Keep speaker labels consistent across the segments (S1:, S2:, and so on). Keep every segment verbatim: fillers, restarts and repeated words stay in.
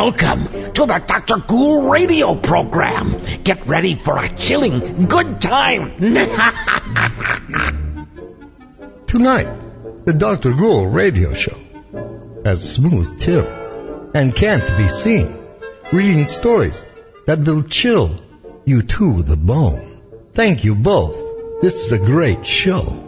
S1: Welcome to the Doctor Ghoul radio program. Get ready for a chilling good time.
S2: Tonight, the Doctor Ghoul radio show has Smooth Till and Can't Be Seen, reading stories that will chill you to the bone. Thank you both. This is a great show.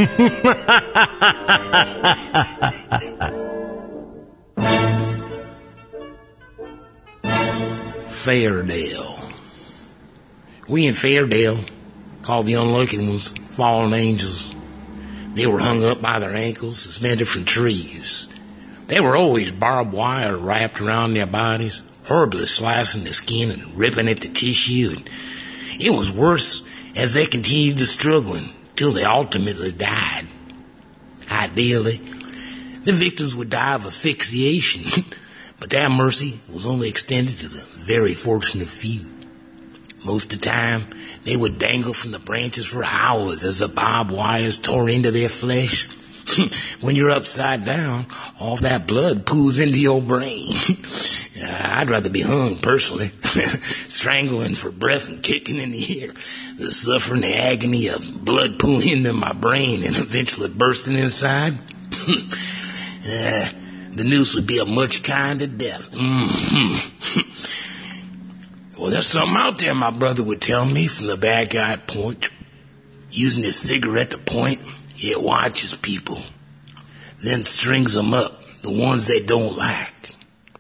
S3: Fairdale. We in Fairdale called the unlucky ones fallen angels. They were hung up by their ankles, suspended from trees. They were always barbed wire wrapped around their bodies, horribly slicing the skin and ripping at the tissue. And it was worse as they continued to struggle until they ultimately died. Ideally, the victims would die of asphyxiation, but that mercy was only extended to the very fortunate few. Most of the time, they would dangle from the branches for hours as the barbed wires tore into their flesh. When you're upside down, all that blood pools into your brain. I'd rather be hung, personally, strangling for breath and kicking in the air, the suffering, the agony of blood pooling into my brain and eventually bursting inside. uh, the noose would be a much kinder death. Mm-hmm. Well, there's something out there, my brother would tell me from the backyard porch. Using his cigarette to point, he watches people, then strings them up, the ones they don't like.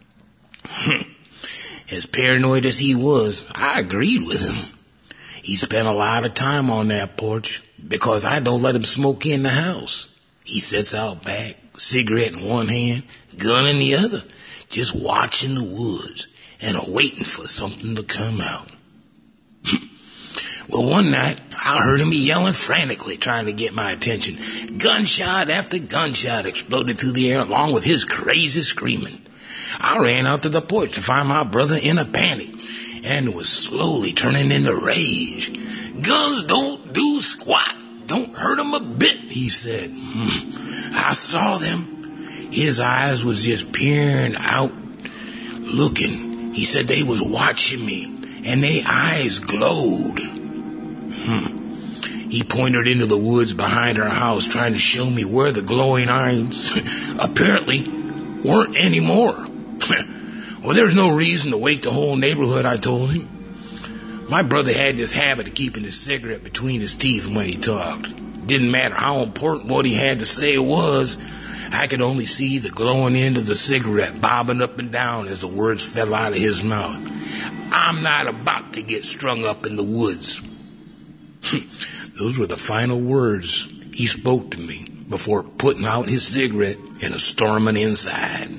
S3: As paranoid as he was, I agreed with him. He spent a lot of time on that porch because I don't let him smoke in the house. He sits out back, cigarette in one hand, gun in the other, just watching the woods and waiting for something to come out. Well, one night, I heard him yelling frantically, trying to get my attention. Gunshot after gunshot exploded through the air along with his crazy screaming. I ran out to the porch to find my brother in a panic and was slowly turning into rage. Guns don't do squat. Don't hurt them a bit, he said. Hmm. I saw them. His eyes was just peering out, looking. He said they was watching me, and their eyes glowed. Hmm. He pointed into the woods behind our house, trying to show me where the glowing eyes apparently weren't anymore. Well, there's no reason to wake the whole neighborhood, I told him. My brother had this habit of keeping his cigarette between his teeth when he talked. Didn't matter how important what he had to say was, I could only see the glowing end of the cigarette bobbing up and down as the words fell out of his mouth. I'm not about to get strung up in the woods. Those were the final words he spoke to me before putting out his cigarette and storming inside.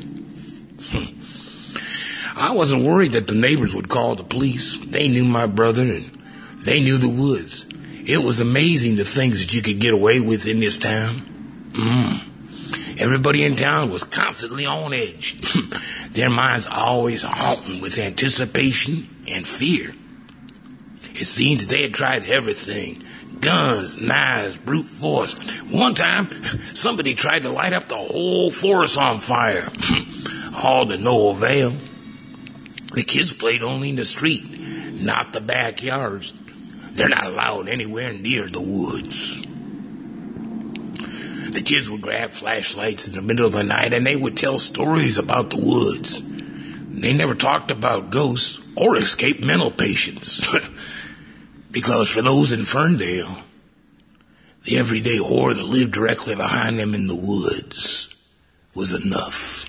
S3: I wasn't worried that the neighbors would call the police. They knew my brother and they knew the woods. It was amazing the things that you could get away with in this town. Mm. Everybody in town was constantly on edge. Their minds always haunting with anticipation and fear. It seemed that they had tried everything. Guns, knives, brute force. One time, somebody tried to light up the whole forest on fire. All to no avail. The kids played only in the street, not the backyards. They're not allowed anywhere near the woods. The kids would grab flashlights in the middle of the night and they would tell stories about the woods. They never talked about ghosts or escaped mental patients. Because for those in Ferndale, the everyday horror that lived directly behind them in the woods was enough.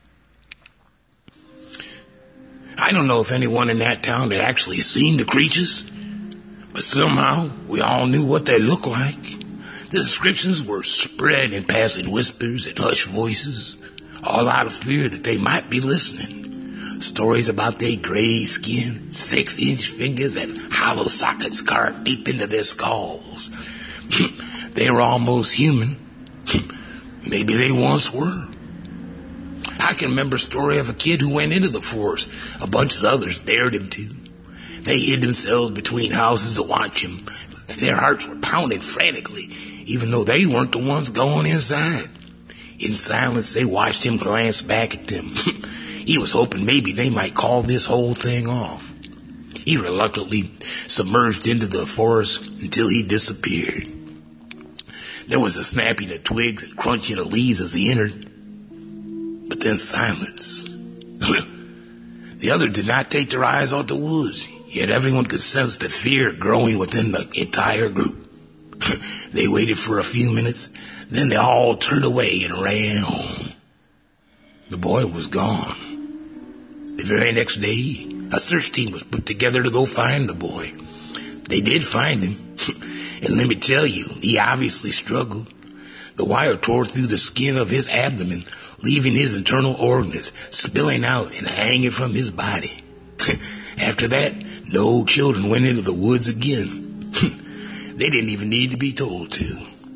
S3: I don't know if anyone in that town had actually seen the creatures, but somehow we all knew what they looked like. The descriptions were spread in passing whispers and hushed voices, all out of fear that they might be listening. Stories about their gray skin, six-inch fingers, and hollow sockets carved deep into their skulls. They were almost human. Maybe they once were. I can remember a story of a kid who went into the forest. A bunch of others dared him to. They hid themselves between houses to watch him. Their hearts were pounding frantically, even though they weren't the ones going inside. In silence, they watched him glance back at them. He was hoping maybe they might call this whole thing off. He reluctantly submerged into the forest until he disappeared. There was a snapping of twigs and crunching of leaves as he entered, but then silence. The others did not take their eyes off the woods, yet everyone could sense the fear growing within the entire group. They waited for a few minutes, then they all turned away and ran home. The boy was gone. The very next day, a search team was put together to go find the boy. They did find him, and let me tell you, he obviously struggled. The wire tore through the skin of his abdomen, leaving his internal organs spilling out and hanging from his body. After that, no children went into the woods again. They didn't even need to be told to.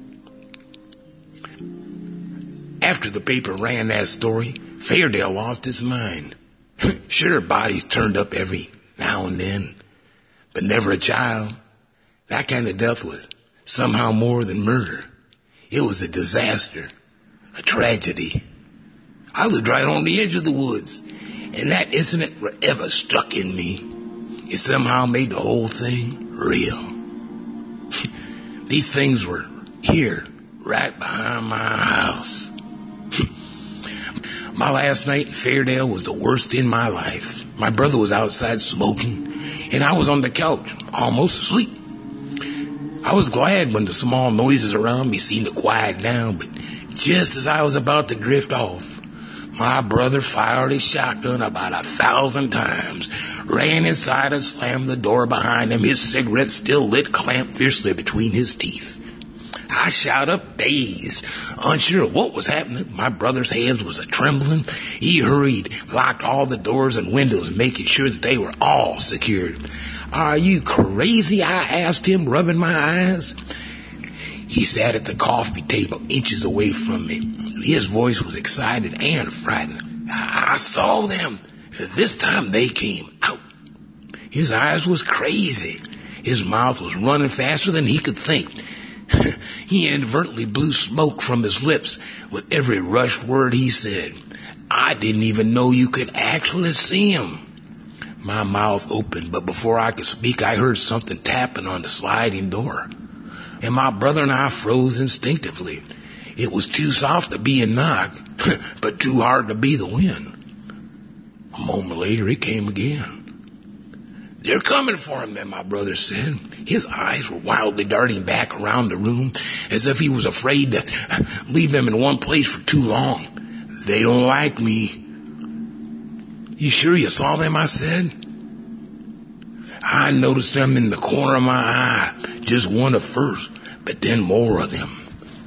S3: After the paper ran that story, Fairdale lost his mind. Sure, bodies turned up every now and then, but never a child. That kind of death was somehow more than murder. It was a disaster, a tragedy. I lived right on the edge of the woods, and that incident forever stuck in me. It somehow made the whole thing real. These things were here, right behind my house. My last night in Fairdale was the worst in my life. My brother was outside smoking, and I was on the couch, almost asleep. I was glad when the small noises around me seemed to quiet down, but just as I was about to drift off, my brother fired his shotgun about a thousand times, ran inside and slammed the door behind him, his cigarette still lit, clamped fiercely between his teeth. I shot up, dazed, unsure of what was happening. My brother's hands was a-trembling. He hurried, locked all the doors and windows, making sure that they were all secured. "Are you crazy?" I asked him, rubbing my eyes. He sat at the coffee table inches away from me. His voice was excited and frightened. "I saw them. This time they came out." His eyes was crazy. His mouth was running faster than he could think. He inadvertently blew smoke from his lips with every rushed word he said. "I didn't even know you could actually see him." My mouth opened, but before I could speak, I heard something tapping on the sliding door. And my brother and I froze instinctively. It was too soft to be a knock, but too hard to be the wind. A moment later, it came again. "They're coming for him," then my brother said. His eyes were wildly darting back around the room, as if he was afraid to leave them in one place for too long. "They don't like me." "You sure you saw them?" I said. "I noticed them in the corner of my eye, just one at first, but then more of them.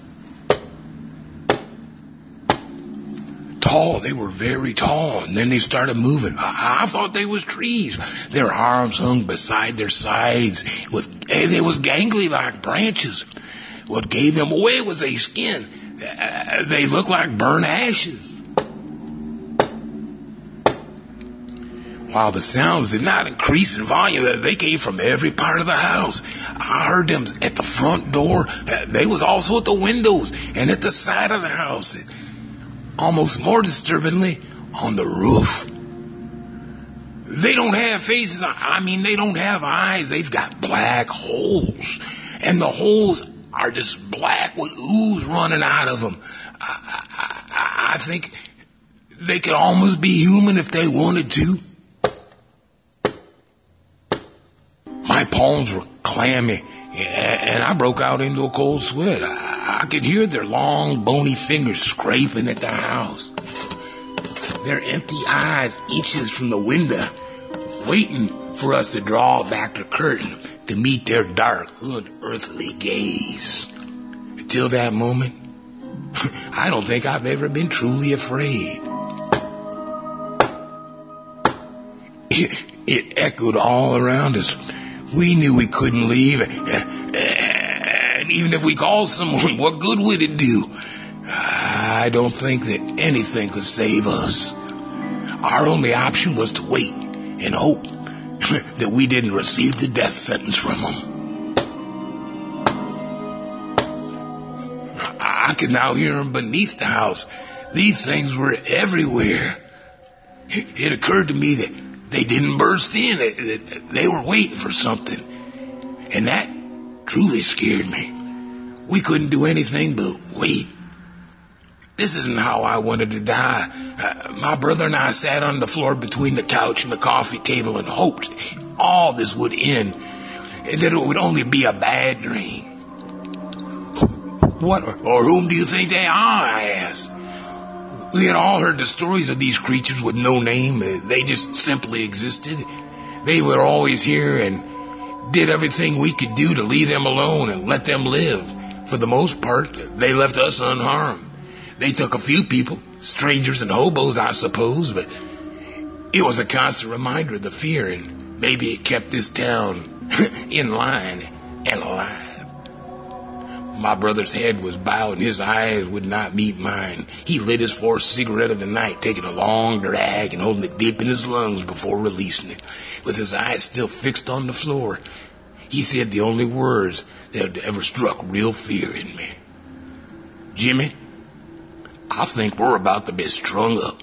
S3: Tall, they were very tall, and then they started moving. I, I thought they was trees. Their arms hung beside their sides, with and they was gangly like branches. What gave them away was their skin. Uh, they looked like burnt ashes." While the sounds did not increase in volume, they came from every part of the house. I heard them at the front door. They was also at the windows and at the side of the house. Almost more disturbingly, on the roof. They don't have faces. I mean, they don't have eyes. They've got black holes. And the holes are just black with ooze running out of them. I, I, I think they could almost be human if they wanted to. My palms were clammy, and I broke out into a cold sweat. I, I could hear their long, bony fingers scraping at the house. Their empty eyes inches from the window, waiting for us to draw back the curtain to meet their dark, unearthly gaze. Until that moment, I don't think I've ever been truly afraid. It, it echoed all around us. We knew we couldn't leave, and even if we called someone, what good would it do? I don't think that anything could save us. Our only option was to wait and hope that we didn't receive the death sentence from them. I could now hear them beneath the house. These things were everywhere. It occurred to me that they didn't burst in. They were waiting for something. And that truly scared me. We couldn't do anything but wait. This isn't how I wanted to die. Uh, my brother and I sat on the floor between the couch and the coffee table and hoped all this would end and that it would only be a bad dream. What or whom do you think they are? I asked. We had all heard the stories of these creatures with no name. They just simply existed. They were always here and did everything we could do to leave them alone and let them live. For the most part, they left us unharmed. They took a few people, strangers and hobos, I suppose, but it was a constant reminder of the fear, and maybe it kept this town in line and alive. My brother's head was bowed and his eyes would not meet mine. He lit his fourth cigarette of the night, taking a long drag and holding it deep in his lungs before releasing it, with his eyes still fixed on the floor. He said the only words that had ever struck real fear in me. Jimmy, I think we're about to be strung up.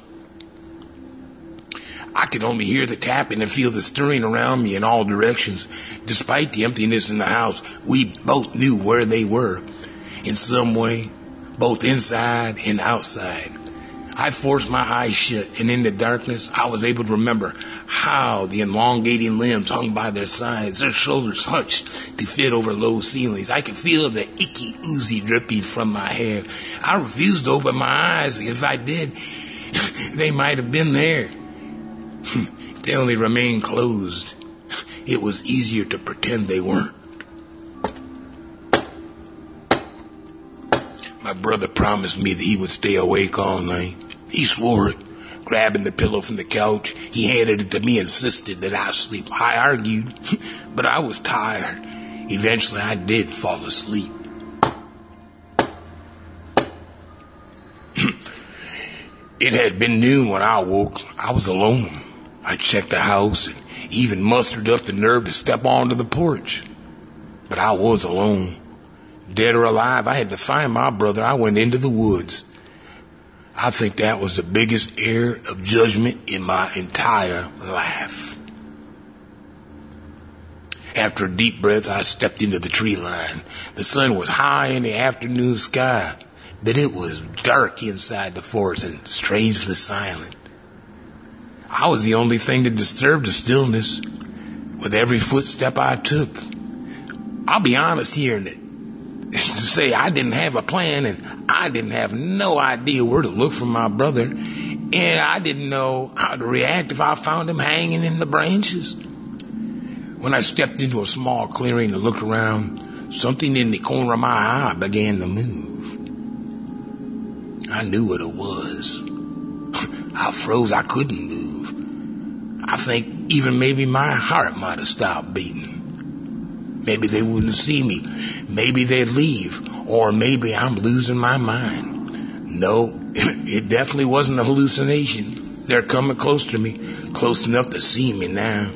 S3: I could only hear the tapping and feel the stirring around me in all directions. Despite the emptiness in the house, we both knew where they were. In some way, both inside and outside. I forced my eyes shut, and in the darkness, I was able to remember how the elongating limbs hung by their sides, their shoulders hunched to fit over low ceilings. I could feel the icky oozy dripping from my hair. I refused to open my eyes. If I did, they might have been there. They only remained closed. It was easier to pretend they weren't. My brother promised me that he would stay awake all night. He swore it. Grabbing the pillow from the couch, he handed it to me and insisted that I sleep. I argued, but I was tired. Eventually, I did fall asleep. It had been noon when I awoke. I was alone. I checked the house and even mustered up the nerve to step onto the porch. But I was alone. Dead or alive, I had to find my brother. I went into the woods. I think that was the biggest error of judgment in my entire life. After a deep breath, I stepped into the tree line. The sun was high in the afternoon sky, but it was dark inside the forest and strangely silent. I was the only thing that disturbed the stillness with every footstep I took. I'll be honest here to say I didn't have a plan, and I didn't have no idea where to look for my brother, and I didn't know how to react if I found him hanging in the branches. When I stepped into a small clearing and looked around, something in the corner of my eye began to move. I knew what it was. I froze. I couldn't move. I think even maybe my heart might have stopped beating. Maybe they wouldn't see me. Maybe they'd leave. Or maybe I'm losing my mind. No, it definitely wasn't a hallucination. They're coming close to me, close enough to see me now.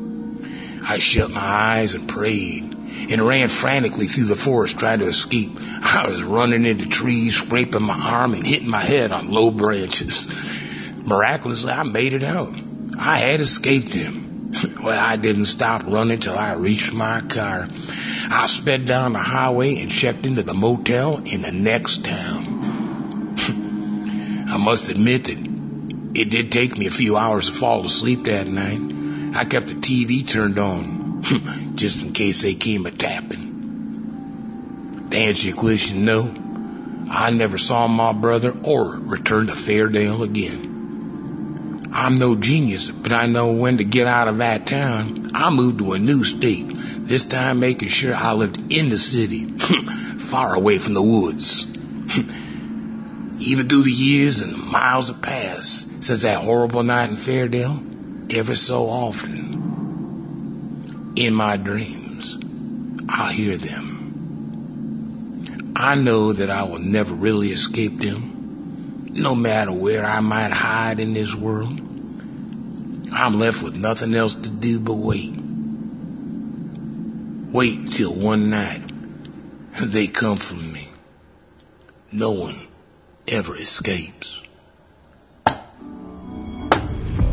S3: I shut my eyes and prayed and ran frantically through the forest trying to escape. I was running into trees, scraping my arm and hitting my head on low branches. Miraculously, I made it out. I had escaped him. Well, I didn't stop running till I reached my car. I sped down the highway and checked into the motel in the next town. I must admit that it did take me a few hours to fall asleep that night. I kept the T V turned on, just in case they came a-tapping. To answer your question, no, I never saw my brother or returned to Fairdale again. I'm no genius, but I know when to get out of that town. I moved to a new state, this time making sure I lived in the city, far away from the woods. Even through the years and the miles have passed since that horrible night in Fairdale, ever so often, in my dreams, I hear them. I know that I will never really escape them. No matter where I might hide in this world, I'm left with nothing else to do but wait. Wait till one night they come for me. No one ever escapes.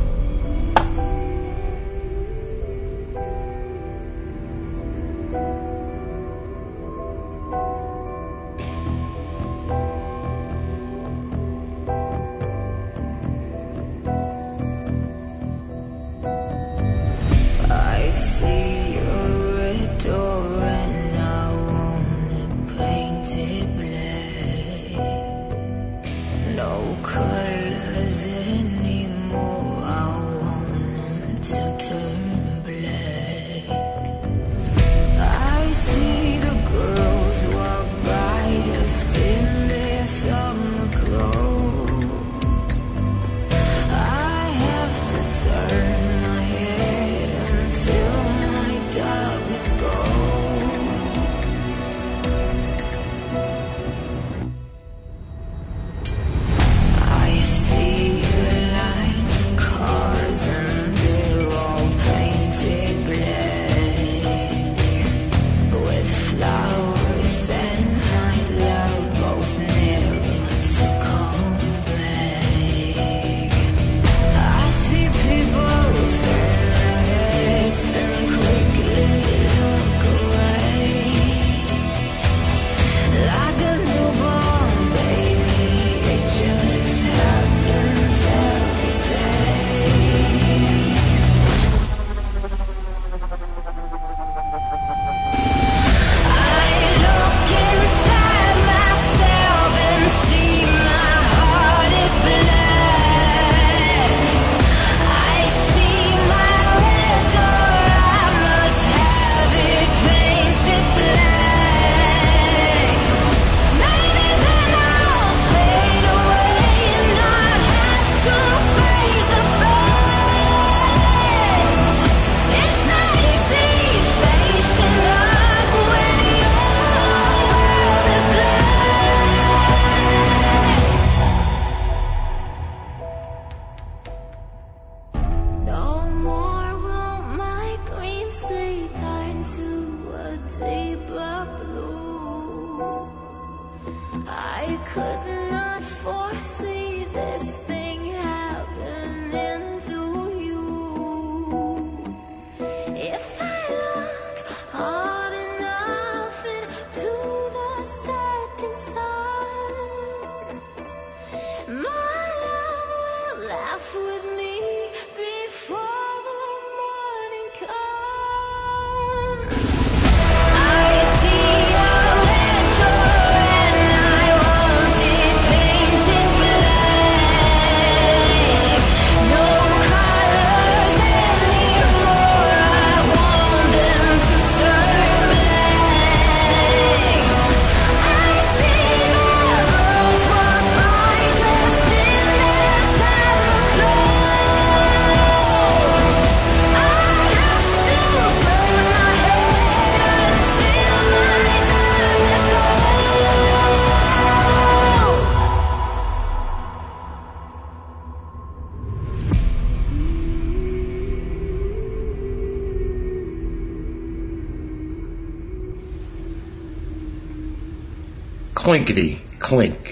S3: Clinkety clink.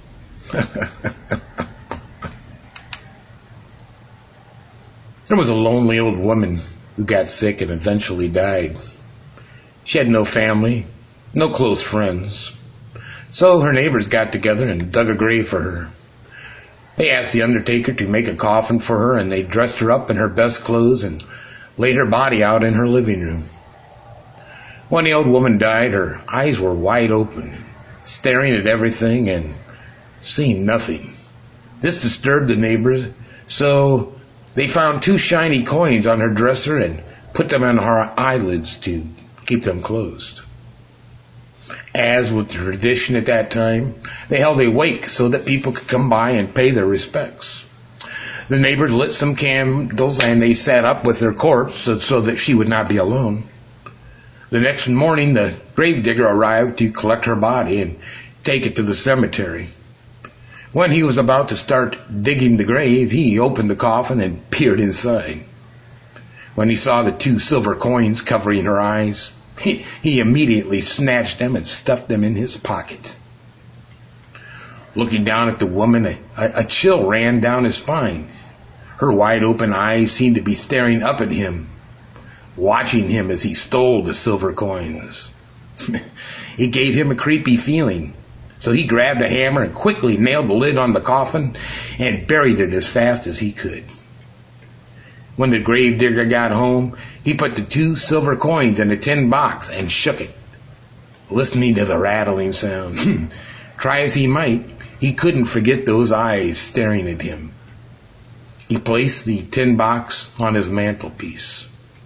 S3: There was a lonely old woman who got sick and eventually died. She had no family, no close friends. So her neighbors got together and dug a grave for her. They asked the undertaker to make a coffin for her, and they dressed her up in her best clothes and laid her body out in her living room. When the old woman died, her eyes were wide open, staring at everything and seeing nothing. This disturbed the neighbors, so they found two shiny coins on her dresser and put them on her eyelids to keep them closed. As with the tradition at that time, they held a wake so that people could come by and pay their respects. The neighbors lit some candles and they sat up with their corpse so that she would not be alone. The next morning, the gravedigger arrived to collect her body and take it to the cemetery. When he was about to start digging the grave, he opened the coffin and peered inside. When he saw the two silver coins covering her eyes, he, he immediately snatched them and stuffed them in his pocket. Looking down at the woman, a, a chill ran down his spine. Her wide open eyes seemed to be staring up at him, watching him as he stole the silver coins. It gave him a creepy feeling, so he grabbed a hammer and quickly nailed the lid on the coffin and buried it as fast as he could.
S4: When the gravedigger got home, he put the two silver coins in a tin box and shook it, listening to the rattling sound. Try as he might, he couldn't forget those eyes staring at him. He placed the tin box on his mantelpiece.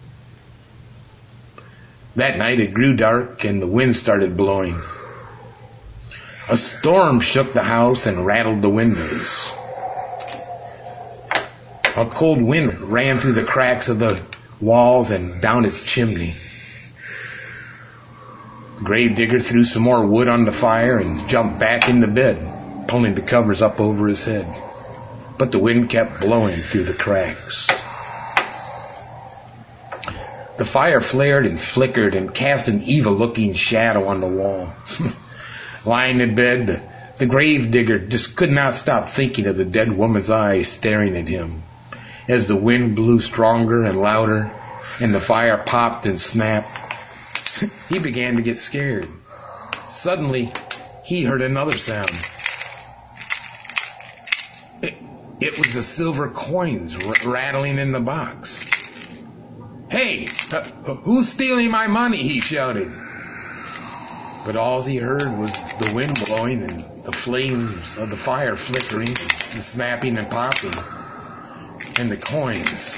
S4: That night it grew dark and the wind started blowing. A storm shook the house and rattled the windows. A cold wind ran through the cracks of the walls and down its chimney. The gravedigger threw some more wood on the fire and jumped back into bed, pulling the covers up over his head. But the wind kept blowing through the cracks. The fire flared and flickered and cast an evil-looking shadow on the wall. Lying in bed, the, the gravedigger just could not stop thinking of the dead woman's eyes staring at him. As the wind blew stronger and louder, and the fire popped and snapped, he began to get scared. Suddenly, he heard another sound. It, it was the silver coins r- rattling in the box. "Hey, uh, who's stealing my money?" he shouted. But all he heard was the wind blowing and the flames of the fire flickering, the snapping and popping, and the coins.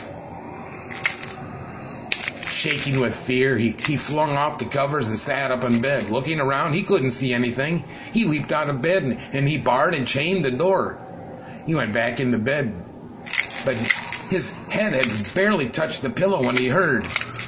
S4: Shaking with fear, he, he flung off the covers and sat up in bed. Looking around, he couldn't see anything. He leaped out of bed and, and he barred and chained the door. He went back into bed, but his head had barely touched the pillow when he heard,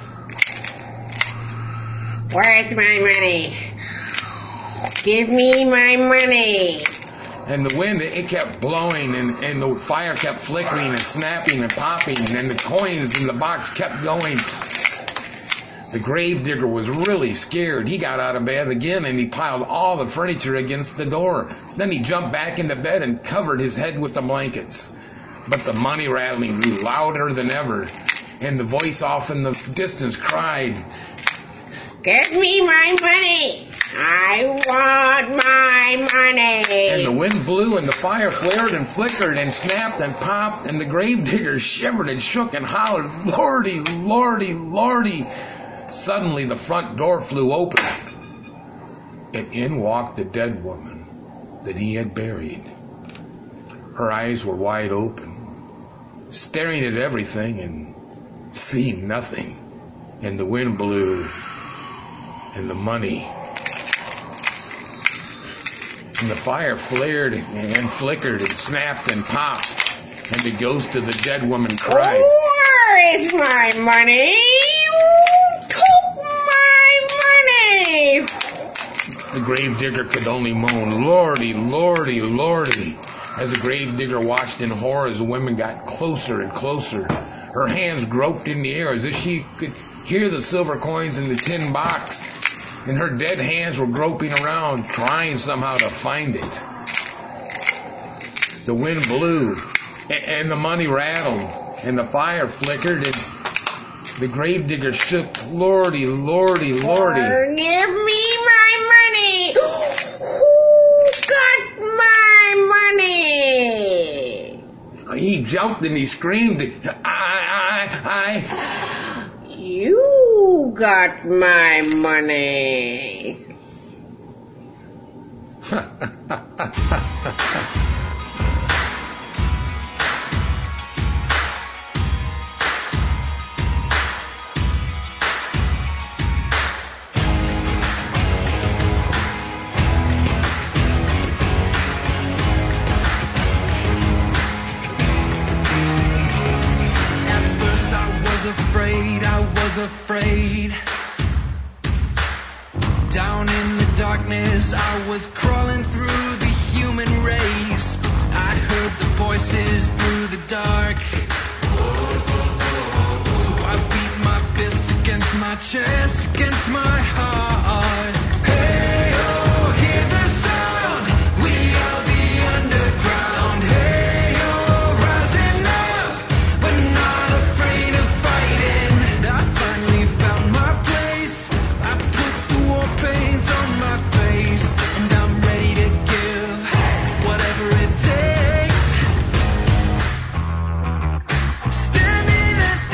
S5: "Where's my money? Give me my money."
S4: And the wind, it kept blowing, and, and the fire kept flickering and snapping and popping, and the coins in the box kept going. The gravedigger was really scared. He got out of bed again, and he piled all the furniture against the door. Then he jumped back into bed and covered his head with the blankets. But the money rattling grew louder than ever, and the voice off in the distance cried,
S5: "Give me my money! I want my money!"
S4: And the wind blew, and the fire flared and flickered and snapped and popped, and the gravedigger shivered and shook and hollered, "Lordy, Lordy, Lordy!" Suddenly the front door flew open, and in walked the dead woman that he had buried. Her eyes were wide open, staring at everything and seeing nothing. And the wind blew, and the money, and the fire flared and flickered and snapped and popped, and the ghost of the dead woman cried,
S5: "Where is my money? Who took my money?"
S4: The gravedigger could only moan, "Lordy, Lordy, Lordy." As the gravedigger watched in horror as the woman got closer and closer, her hands groped in the air as if she could hear the silver coins in the tin box, and her dead hands were groping around, trying somehow to find it. The wind blew, and the money rattled, and the fire flickered, and the gravedigger shook, "Lordy, Lordy, Lordy."
S5: "Give me my money! Who got my money?"
S4: He jumped and he screamed, I, I, I.
S5: "You got my money."
S6: Afraid, I was afraid. Down in the darkness, I was crawling through the human race. I heard the voices through the dark. So I beat my fist against my chest, against my heart. Hey, oh, hear the sound. We are the underground. Hey, oh, rising up, but not afraid of fighting. I finally found my place. I put the war paint on my face, and I'm ready to give whatever it takes. Standing at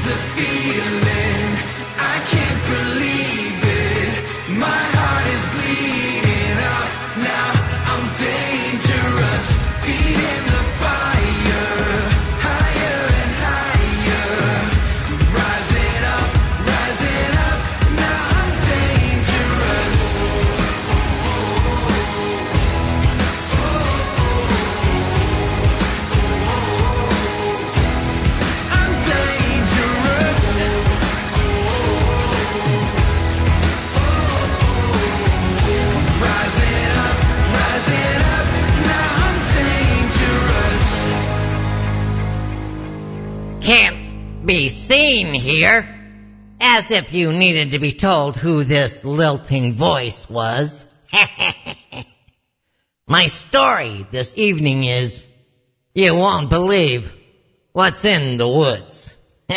S6: the feeling. I can't believe it. My heart is bleeding out. Now I'm dangerous. Feet in the fire. Higher and higher. Rising up, rising up. Now I'm dangerous. I'm dangerous. Rising up, rising up. Now I'm dangerous.
S7: Can't be seen here. As if you needed to be told who this lilting voice was. My story this evening is, you won't believe what's in the woods.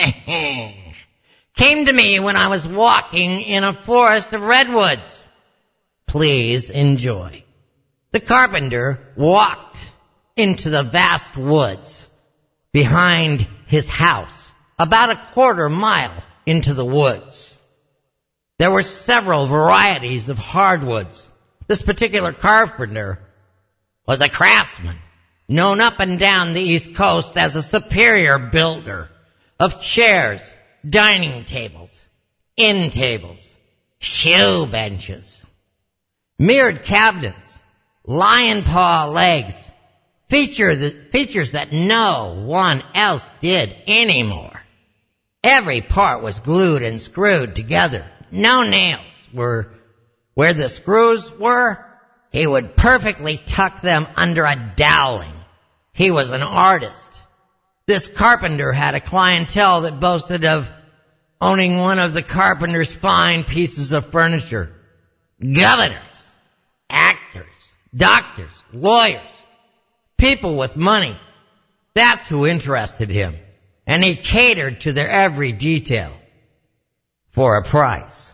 S7: Came to me when I was walking in a forest of redwoods. Please enjoy. The carpenter walked into the vast woods behind his house, about a quarter mile into the woods. There were several varieties of hardwoods. This particular carpenter was a craftsman, known up and down the East Coast as a superior builder of chairs, dining tables, end tables, shoe benches, mirrored cabinets, lion paw legs, feature the, features that no one else did anymore. Every part was glued and screwed together. No nails were where the screws were. He would perfectly tuck them under a dowling. He was an artist. This carpenter had a clientele that boasted of owning one of the carpenter's fine pieces of furniture. Governors, actors, doctors, lawyers, people with money. That's who interested him. And he catered to their every detail for a price.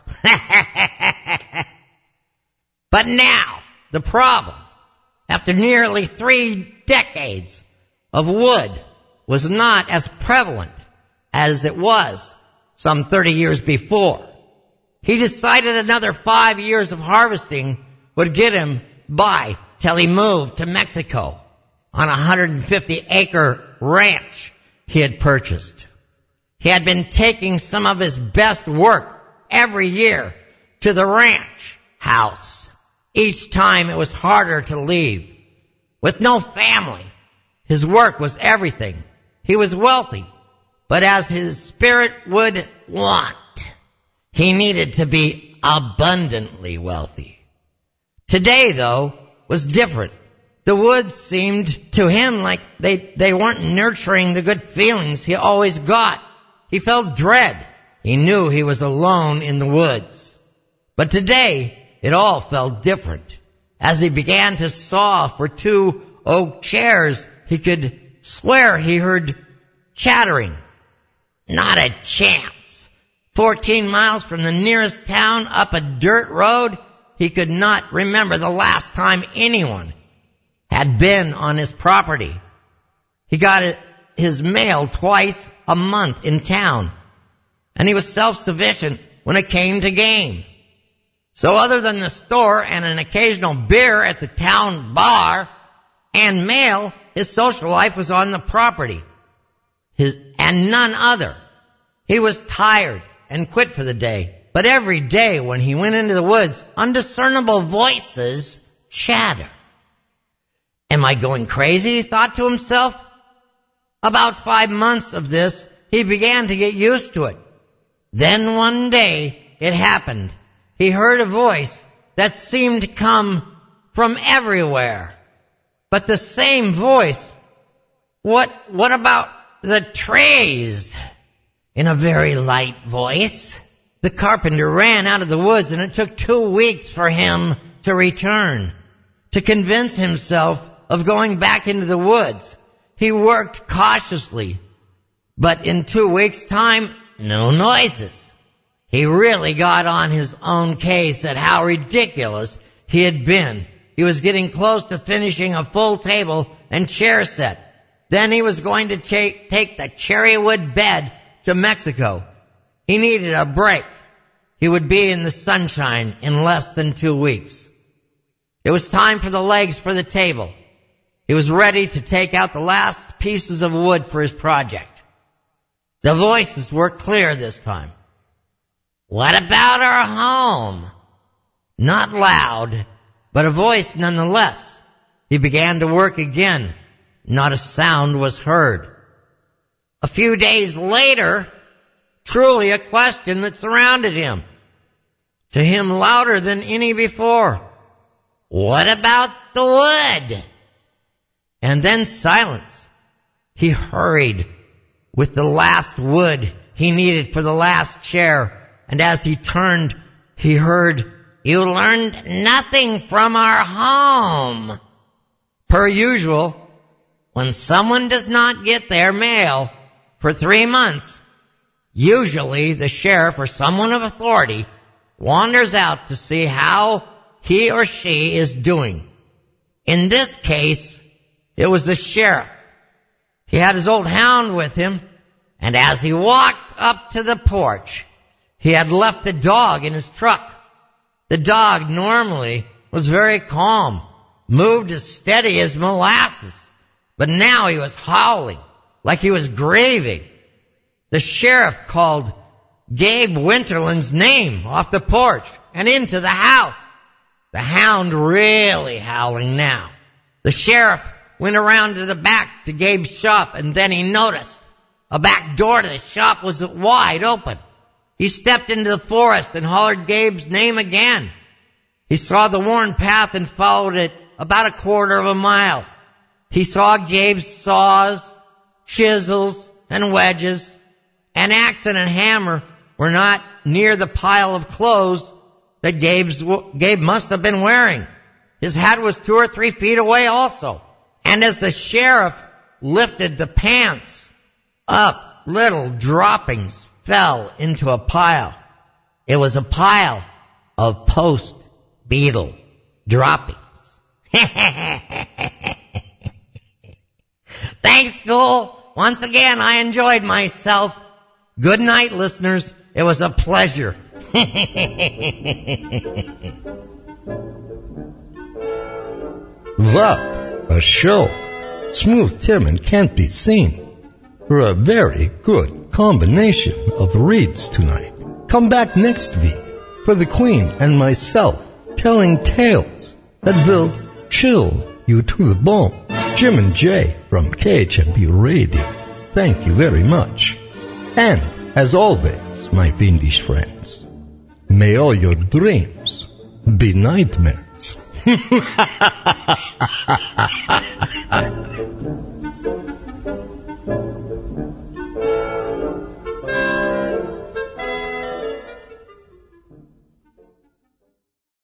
S7: But now, the problem, after nearly three decades of wood, was not as prevalent as it was some thirty years before. He decided another five years of harvesting would get him by till he moved to Mexico on a one hundred fifty acre ranch he had purchased. He had been taking some of his best work every year to the ranch house. Each time it was harder to leave. With no family, his work was everything. He was wealthy, but as his spirit would want, he needed to be abundantly wealthy. Today, though, was different. The woods seemed to him like they, they weren't nurturing the good feelings he always got. He felt dread. He knew he was alone in the woods. But today, it all felt different. As he began to saw for two oak chairs, he could swear he heard chattering. Not a chance. Fourteen miles from the nearest town up a dirt road, he could not remember the last time anyone had been on his property. He got his mail twice a month in town, and he was self-sufficient when it came to game. So other than the store and an occasional beer at the town bar and mail, his social life was on the property, his, and none other. He was tired and quit for the day. But every day when he went into the woods, undiscernible voices chatter. Am I going crazy? He thought to himself. About five months of this, he began to get used to it. Then one day, it happened. He heard a voice that seemed to come from everywhere. But the same voice, what, what about the trees? In a very light voice. The carpenter ran out of the woods, and it took two weeks for him to return, to convince himself of going back into the woods. He worked cautiously, but in two weeks' time, no noises. He really got on his own case at how ridiculous he had been. He was getting close to finishing a full table and chair set. Then he was going to ta- take the cherry wood bed to Mexico. He needed a break. He would be in the sunshine in less than two weeks. It was time for the legs for the table. He was ready to take out the last pieces of wood for his project. The voices were clear this time. What about our home? Not loud, but a voice nonetheless. He began to work again. Not a sound was heard. A few days later, truly a question that surrounded him. To him louder than any before. What about the wood? And then silence. He hurried with the last wood he needed for the last chair, and as he turned, he heard, You learned nothing from our home. Per usual, when someone does not get their mail for three months, usually the sheriff or someone of authority wanders out to see how he or she is doing. In this case, it was the sheriff. He had his old hound with him, and as he walked up to the porch, he had left the dog in his truck. The dog normally was very calm, moved as steady as molasses, but now he was howling like he was grieving. The sheriff called Gabe Winterland's name off the porch and into the house. The hound really howling now. The sheriff went around to the back to Gabe's shop, and then he noticed a back door to the shop was wide open. He stepped into the forest and hollered Gabe's name again. He saw the worn path and followed it about a quarter of a mile. He saw Gabe's saws, chisels, and wedges. An axe and a hammer were not near the pile of clothes that Gabe's, Gabe must have been wearing. His hat was two or three feet away also. And as the sheriff lifted the pants up, little droppings fell into a pile. It was a pile of post-beetle droppings. Thanks, school. Once again, I enjoyed myself. Good night, listeners. It was a pleasure.
S2: What a show. Smooth Tim and Can't Be Seen were a very good combination of reads tonight. Come back next week for the Queen and myself telling tales that will chill you to the bone. Jim and Jay from K H M B Radio, thank you very much. And, as always, my fiendish friends, may all your dreams be nightmares.